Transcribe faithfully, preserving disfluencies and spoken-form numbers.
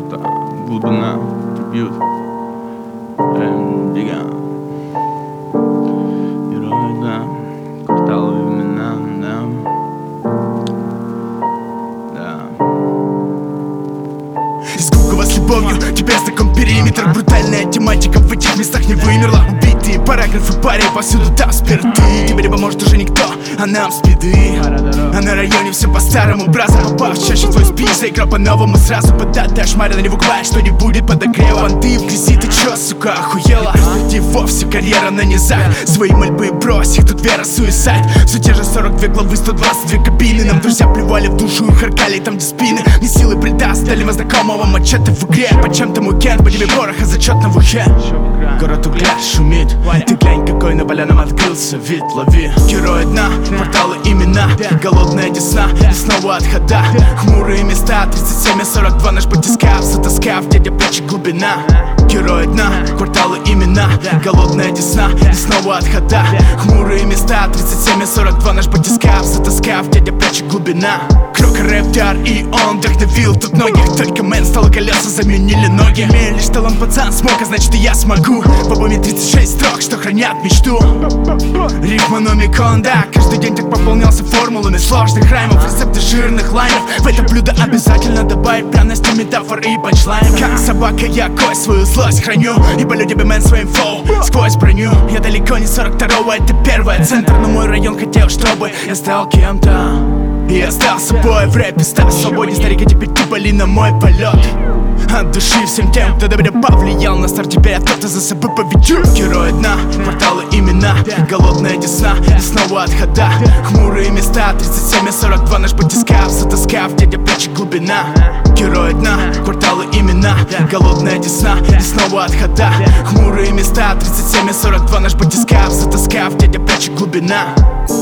высота, глубина, бьют Бега. Герои, да, кварталы, имена, да, да. Из Гугова с любовью, теперь знаком периметр. Брутальная тематика в этих местах не вымерла. Убитые параграфы, парень повсюду там спирты. Тебе либо может уже никто, а нам спиды. А на районе все по-старому, браза. Попав чаще в твой список, игра по-новому сразу подата. Шмаря на него бывает, что не будет подогрева. Ты в грязи, ты чё, сука, охуела? Впереди вовсе карьера на низах. Свои мольбы брось, их тут вера, суицид. Все те же сорок две главы, сто двадцать две кабины. Нам друзья плевали в душу и харкали там, где спины. Не силы придаст, дальнего знакомого мачете в игре. По чем-то уикенд, по тебе пороха, зачет на вухе. Город угля шумит, ты глянь, какой на поляном открылся вид. Лови герои дна, порталы имена, голодная десна и снова отхода. Хмурые места, тридцать семь и сорок два, наш батискаф, затаскав, дядя плечи глубина. Герои дна, кварталы имена, голодная десна и снова отхода. Хмурые места, тридцать семь и сорок два, наш батискаф, затаскав, дядя плечи глубина. Крока рэптар и он вдохновил тут многих. Только мэн стало, колеса заменили ноги. Имею лишь талант пацан смог, а значит и я смогу. В альбоме тридцать шесть строк, что хранят мечту. Рифма номикон, да, каждый день так пополнялся формулами сложных раймов, рецепты жирных лайнов. В это блюдо обязательно добавить пряности, метафор и панчлайн. Как собака я кость свою злость храню и полю тебе мэн своим фоу сквозь броню. Я далеко не сорок второго, это первый центр, но мой район хотел, чтобы я стал кем-то. И я стал собой в рэпе, стал свободнее. Старики теперь тупали на мой полет. От души всем тем, кто до меня повлиял на старт, теперь я кто-то за собой поведю. Герои дна, порталы имена, голодная десна и снова отхода. Хмурые места, тридцать семь и сорок два, наш батискаф, затаскав, дядя плечи глубина. Герои дна, кварталы имена, голодная десна и снова отхода. Хмурые места, тридцать семь и сорок два, наш батискаф, затаскав, дядя плечи глубина.